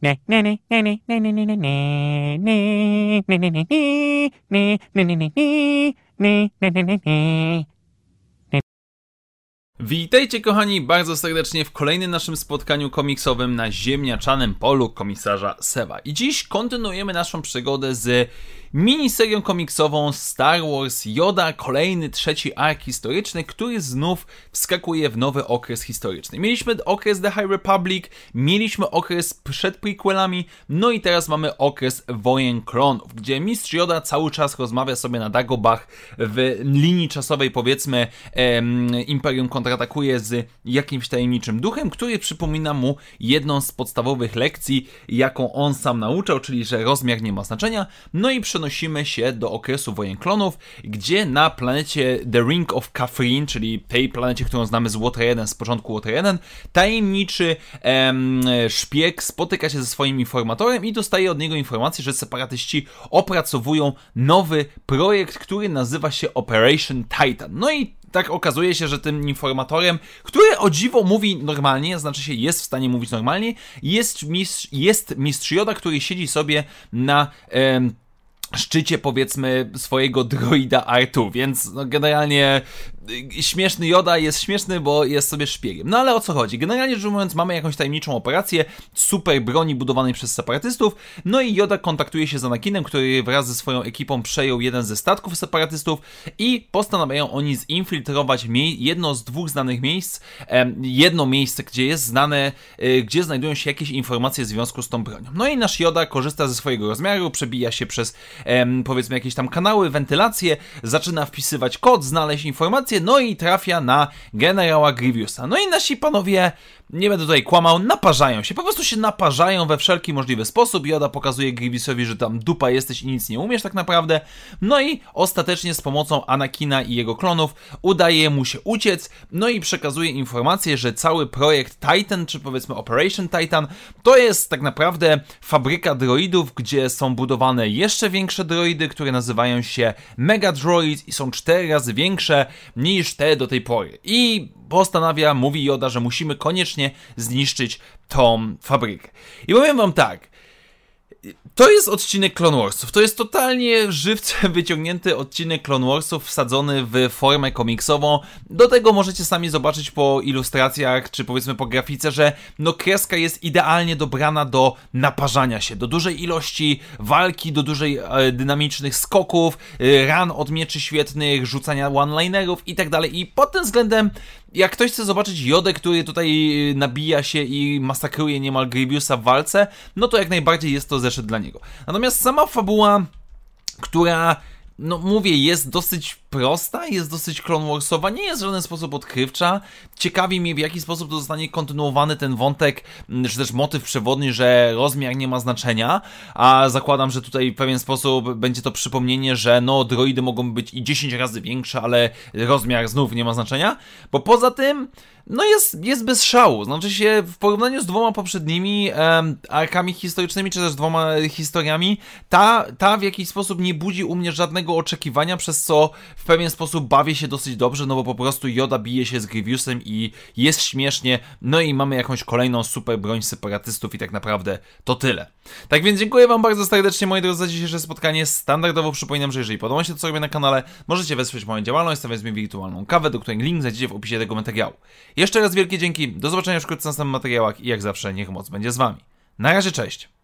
Witajcie kochani bardzo serdecznie w kolejnym naszym spotkaniu komiksowym na ziemniaczanym polu komisarza Seva. I dziś kontynuujemy naszą przygodę z miniserią komiksową Star Wars Yoda, kolejny trzeci ark historyczny, który znów wskakuje w nowy okres historyczny. Mieliśmy okres The High Republic, mieliśmy okres przed prequelami, no i teraz mamy okres Wojen Klonów, gdzie mistrz Yoda cały czas rozmawia sobie na Dagobah w linii czasowej, powiedzmy, Imperium kontratakuje z jakimś tajemniczym duchem, który przypomina mu jedną z podstawowych lekcji, jaką on sam nauczał, czyli że rozmiar nie ma znaczenia. No i przenosimy się do okresu Wojen Klonów, gdzie na planecie The Ring of Kafrene, czyli tej planecie, którą znamy z Water 1, z początku Water 1, tajemniczy szpieg spotyka się ze swoim informatorem i dostaje od niego informację, że separatyści opracowują nowy projekt, który nazywa się Operation Titan. No i tak okazuje się, że tym informatorem, który o dziwo mówi normalnie, znaczy się jest w stanie mówić normalnie, jest mistrz Yoda, który siedzi sobie na szczycie, powiedzmy, swojego droida R2, więc no, generalnie śmieszny Yoda jest śmieszny, bo jest sobie szpiegiem. No ale o co chodzi? Generalnie rzecz ujmując, mamy jakąś tajemniczą operację super broni budowanej przez separatystów, no i Yoda kontaktuje się z Anakinem, który wraz ze swoją ekipą przejął jeden ze statków separatystów i postanawiają oni zinfiltrować jedno z dwóch znanych miejsc, jedno miejsce, gdzie jest znane, gdzie znajdują się jakieś informacje w związku z tą bronią. No i nasz Yoda korzysta ze swojego rozmiaru, przebija się przez powiedzmy jakieś tam kanały, wentylacje, zaczyna wpisywać kod, znaleźć informacje, no i trafia na generała Grievousa. No i nasi panowie, nie będę tutaj kłamał, naparzają się, po prostu się naparzają we wszelki możliwy sposób. Yoda pokazuje Grievousowi, że tam dupa jesteś i nic nie umiesz tak naprawdę. No i ostatecznie z pomocą Anakina i jego klonów udaje mu się uciec, no i przekazuje informację, że cały projekt Titan, czy powiedzmy Operation Titan, to jest tak naprawdę fabryka droidów, gdzie są budowane jeszcze większe droidy, które nazywają się Mega Droids i są 4 razy większe niż te do tej pory. I mówi Yoda, że musimy koniecznie zniszczyć tą fabrykę. I powiem wam tak, to jest odcinek Clone Warsów, to jest totalnie żywcem wyciągnięty odcinek Clone Warsów wsadzony w formę komiksową. Do tego możecie sami zobaczyć po ilustracjach, czy powiedzmy po grafice, że no kreska jest idealnie dobrana do naparzania się, do dużej ilości walki, do dużej dynamicznych skoków, ran od mieczy świetnych, rzucania one-linerów i tak dalej. I pod tym względem, jak ktoś chce zobaczyć Jodę, który tutaj nabija się i masakruje niemal Grievousa w walce, no to jak najbardziej jest to zeszyt dla niego. Natomiast sama fabuła, która, no mówię, jest dosyć prosta, jest dosyć Clone Warsowa, nie jest w żaden sposób odkrywcza. Ciekawi mnie, w jaki sposób to zostanie kontynuowany ten wątek, czy też motyw przewodni, że rozmiar nie ma znaczenia, a zakładam, że tutaj w pewien sposób będzie to przypomnienie, że no droidy mogą być i 10 razy większe, ale rozmiar znów nie ma znaczenia, bo poza tym no jest bez szału, znaczy się w porównaniu z dwoma poprzednimi arkami historycznymi, czy też dwoma historiami, ta w jakiś sposób nie budzi u mnie żadnego oczekiwania, przez co w pewien sposób bawię się dosyć dobrze, no bo po prostu Yoda bije się z Grievousem i jest śmiesznie, no i mamy jakąś kolejną super broń separatystów i tak naprawdę to tyle. Tak więc dziękuję wam bardzo serdecznie, moi drodzy, za dzisiejsze spotkanie. Standardowo przypominam, że jeżeli podoba się to, co robię na kanale, możecie wesprzeć moją działalność, stawiając mi wirtualną kawę, do której link znajdziecie w opisie tego materiału. Jeszcze raz wielkie dzięki, do zobaczenia wkrótce na następnych materiałach i jak zawsze niech moc będzie z wami. Na razie, cześć!